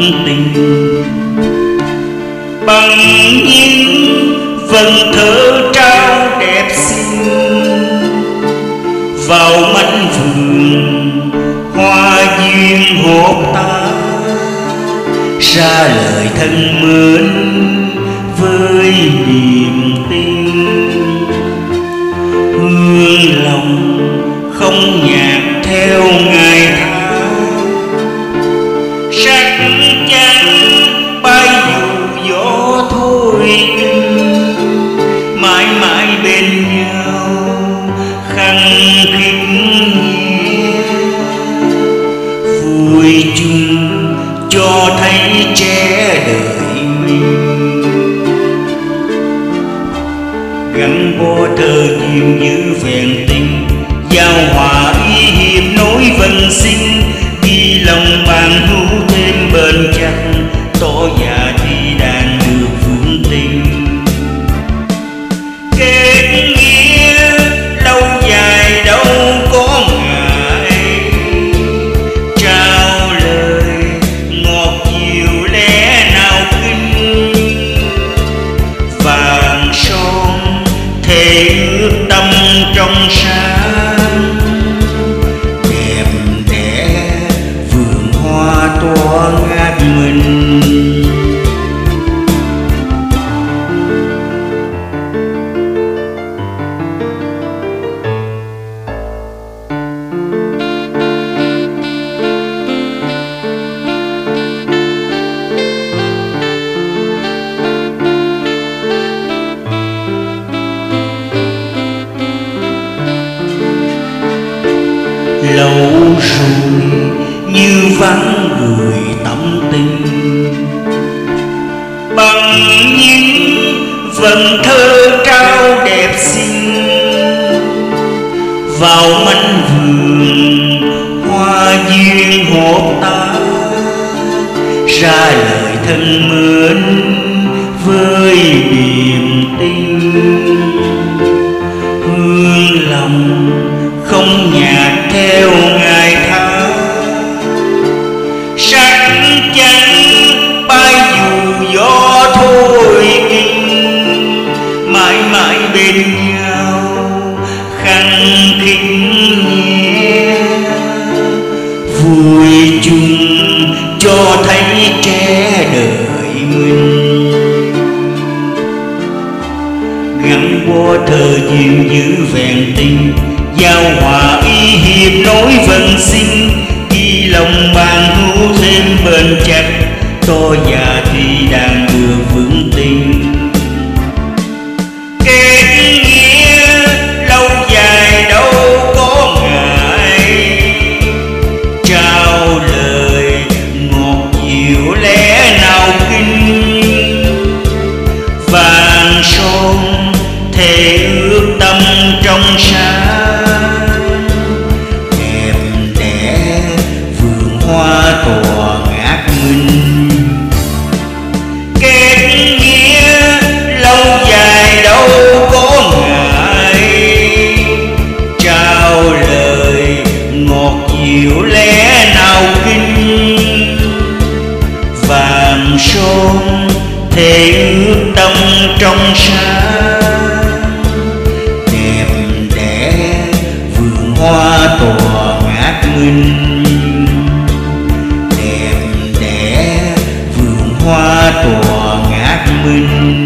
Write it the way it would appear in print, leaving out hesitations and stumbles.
tình. Bằng những vần thơ trao đẹp xinh vào mảnh vườn hoa duyên hộp ta, ra lời thân mến với niềm tin. Hương lòng không nhạt theo ngày tháng, sắc chắn bay dù gió thôi kinh, mãi mãi bên nhau khăng khít nhé. Vui chung cho thấy trẻ đời mình, gắn bó thơ duyên giữ vẹn tình, giao hòa y hiệp nối vần sinh, ghi lòng bạn hữu thêm bền chặt, tỏ già thì đàn được vững tin. Kết nghĩa lâu dài đâu có ngại, trao lời ngọt dịu lẽ nào kinh, vàng son thề ước tâm trong sáng, đẹp đẽ vườn hoa tỏa ngát mình. Lâu rồi như vắng người tâm tình, bằng những vần thơ trao đẹp xinh vào mảnh vườn hoa duyên hộp ta, ra lời thân mến với niềm tin. Hương lòng không nhạt theo ngày tháng, sắc chắn bay dù gió thôi kinh, mãi mãi bên nhau khăng khít nhé. Vui chung cho thấy trẻ đời mình, gắn bó thơ duyên giữ vẹn tình, giao hòa y hiệp nối vần sinh, ghi lòng bạn hữu thêm bền chặt, to già thì đàn được vững tin. Kết nghĩa lâu dài đâu có ngại, trao lời ngọt dịu lẽ nào kinh, vàng son thề ước tâm trong sáng, đẹp đẽ vườn hoa tỏa ngát mình. Kết nghĩa lâu dài đâu có ngại, trao lời ngọt dịu lẽ nào kinh, vàng son thề ước tâm trong sáng, đẹp đẽ vườn hoa tỏa ngát mình, đẹp đẽ vườn hoa tỏa ngát mình.